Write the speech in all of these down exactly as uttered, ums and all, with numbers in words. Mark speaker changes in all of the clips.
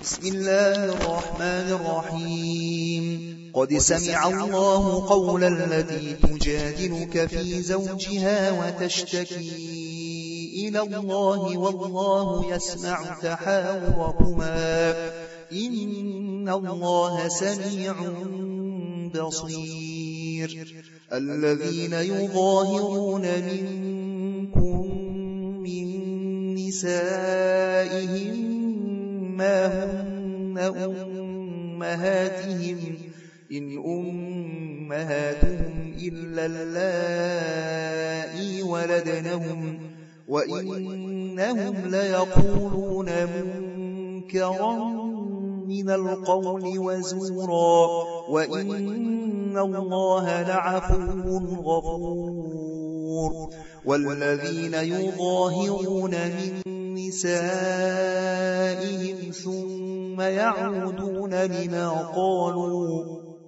Speaker 1: بسم الله الرحمن الرحيم قد سمع الله قول التي تجادلك في زوجها وتشتكي إلى الله والله يسمع تحاوركما إن الله سميع بصير الذين يظاهرون منكم من نسائهم ما هن أمهاتهم إن أمهاتهم إلا اللائي ولدنهم وإنهم ليقولون منكرا من القول وزورا وإن الله لعفو غفور والذين يظاهرون من نسائهم ثم يعودون لما قالوا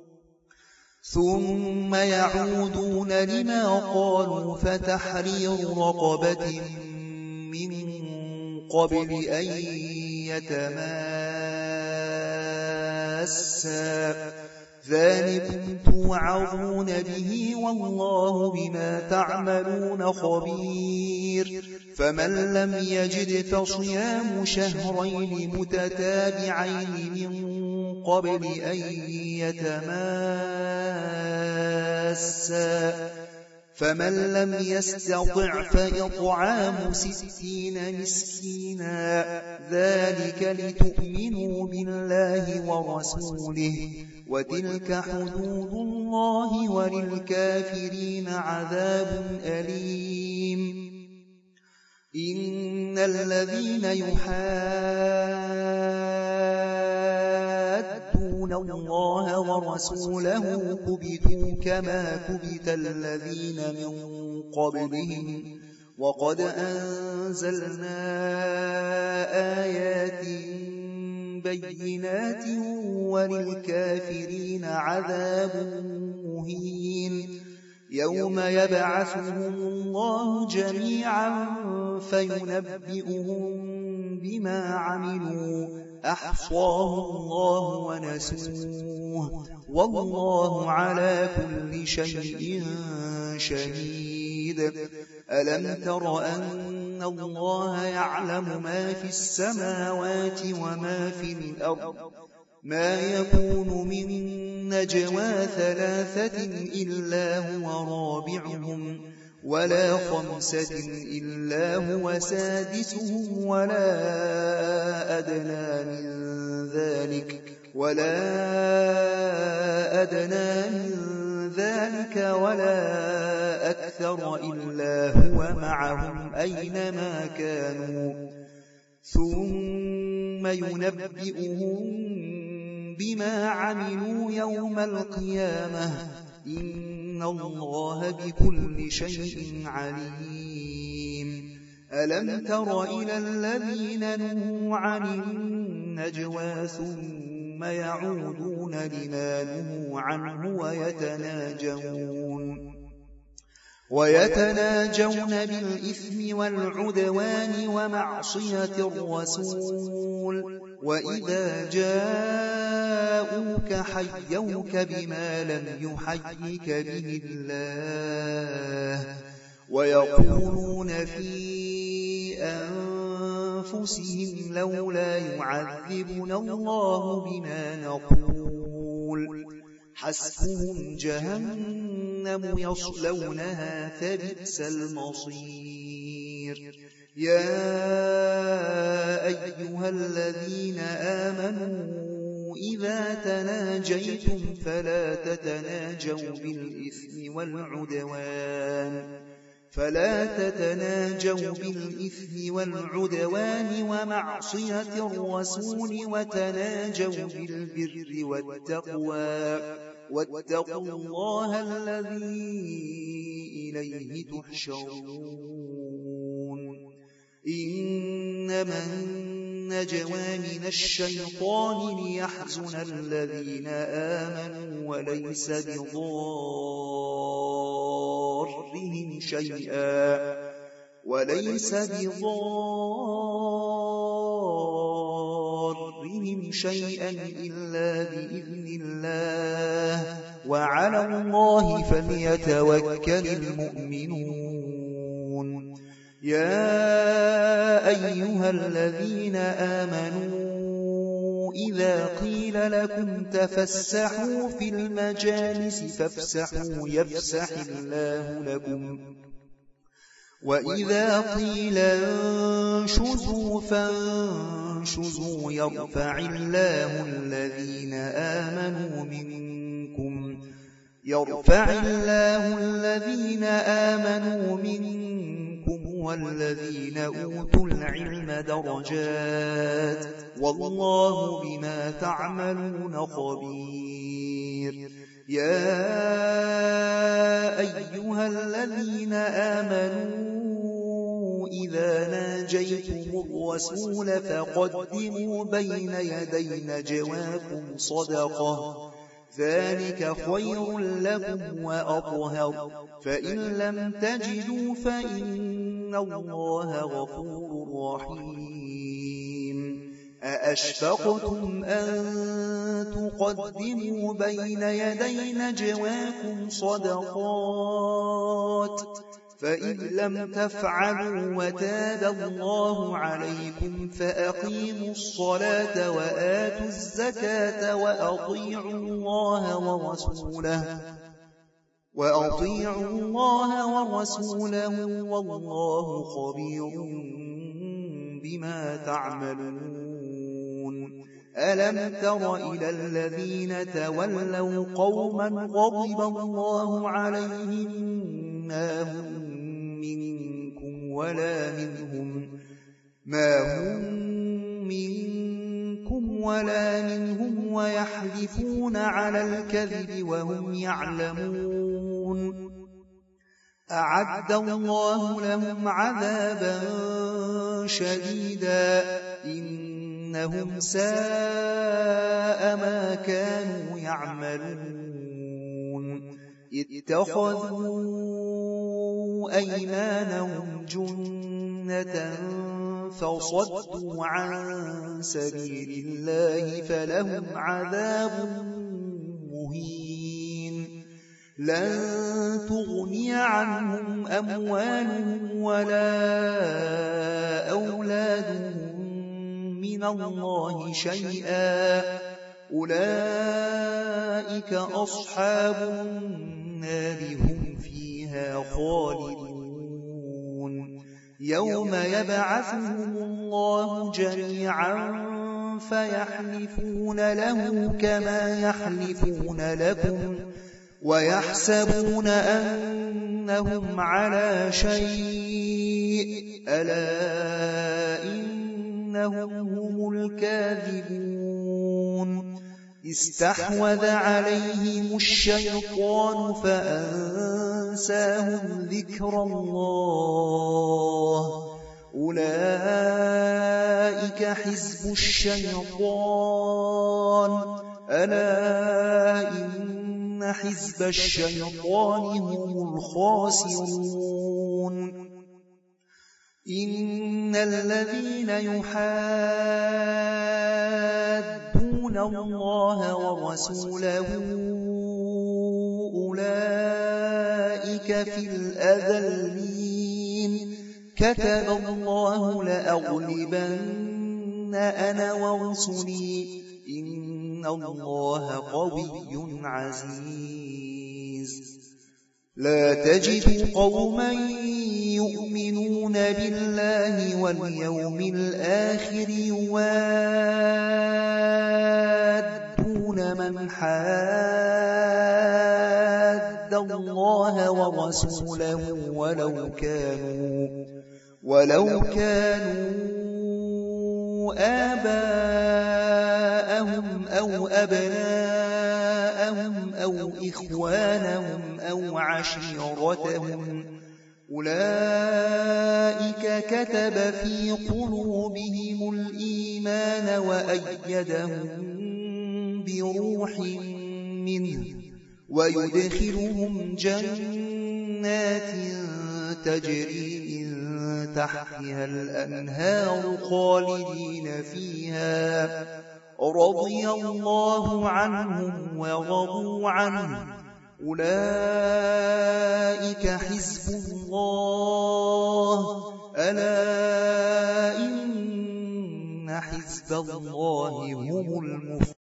Speaker 1: ثم يعودون لما قالوا فتحرير رقبة من قبل أن يتماسا ذلكم توعظون به والله بما تعملون خبير فمن لم يجد فصيام شهرين متتابعين من قبل أن يتماسا فمن لم يستطع فإطعام ستين مسكينا ذلك لتؤمنوا بالله ورسوله وتلك حدود الله وللكافرين عذاب أليم إن الذين يحادون الله ورسوله كبتوا كما كبت الذين من قبلهم وقد أنزلنا آيات بينات وللكافرين عذاب مهين يوم يبعثهم الله جميعا فينبئهم بما عملوا أحصاه الله ونسوه والله على كل شيء شهيد ألم تر أن الله يعلم ما في السماوات وما في الأرض ما يكون من نجوى ثلاثة إلا هو رابعهم ولا خمسة إلا هو سادسهم ولا أدنى من ذلك ولا أدنى من ذلك ولا أكثر إلا هو معهم أينما كانوا ثم ينبئهم بما عملوا يوم القيامة إن الله بكل شيء عليم ألم تر إلى الذين نهوا عن النجوى ثم يعودون لما نهوا عنه ويتناجون ويتناجون بالإثم والعدوان ومعصية الرسول وإذا جاءوك حيوك بما لم يحيك به الله ويقولون في أنفسهم لولا يعذبنا الله بما نقول حسبهم جهنم يصلونها فبئس المصير يا أيها الذين آمنوا إذا تناجيتم فلا تتناجوا بالإثم والعدوان فلا تتناجوا بالإثم والعدوان ومعصية الرسول وتناجوا بالبر والتقوى واتقوا الله الذي إليه تحشرون إنما النجوى من الشيطان ليحزن الذين آمنوا وليس بضارهم شيئا وليس بضارهم شيئا إلا بإذن الله وعلى الله فليتوكل المؤمنون يا أيها الذين آمنوا إذا قيل لكم تفسحوا في المجالس فافسحوا يفسح الله لكم وإذا قيل انشزوا فانشزوا يرفع الله الذين آمنوا منكم يرفع الله الذين آمنوا منكم والذين أوتوا العلم درجات والله بما تعملون خبير يا أيها الذين آمنوا إذا ناجيتم الرسول فقدموا بين يدي نجواكم صدقة ذلك خير لكم وأطهر فإن لم تجدوا فإن الله غفور رحيم أأشفقتم أن تقدموا بين يدي نجواكم صدقات فإن لم تفعلوا وتاب الله عليكم فأقيموا الصلاة وآتوا الزكاة وأطيعوا الله ورسوله وأطيعوا الله ورسوله والله خبير بما تعملون ألم تر إلى الذين تولوا قوما غضب الله عليهم ما هم منكم ولا منهم ما هم منكم ولا منهم ويحلفون على الكذب وهم يعلمون أعد الله لهم عذابا شديدا إنهم ساء ما كانوا يعملون اتخذوا أيمانهم جنة فصدوا عن سبيل الله فلهم عذاب مهين لن تغني عنهم أموالهم ولا أولادهم من الله شيئا أولئك أصحاب النار هم فيها خالدون يوم يبعثهم الله جميعا فيحلفون له كما يحلفون لكم ويحسبون أنهم على شيء ألا إنهم هم الكاذبون استحوذ عليهم الشيطان فأنساهم ذكر الله أولئك حزب الشيطان ألا إن حزب الشيطان هم الخاسرون إن الذين يحادون الله ورسوله أولئك في الأذلين كتب الله لأغلبن أنا ورسلي إن الله قوي عزيز لا تجد قوما يؤمنون بالله واليوم الآخر يوادون من حاد الله ورسوله ولو كانوا ولو كانوا آباءهم أو أبناءهم أو إخوانهم أو عشيرتهم أولئك كتب في قلوبهم الإيمان وأيدهم بروح منه ويدخلهم جنات تجري من تحتها الأنهار خالدين فيها رضي الله عنهم ورضوا عنه أولئك حزب الله ألا إن حزب الله هم المفلحون.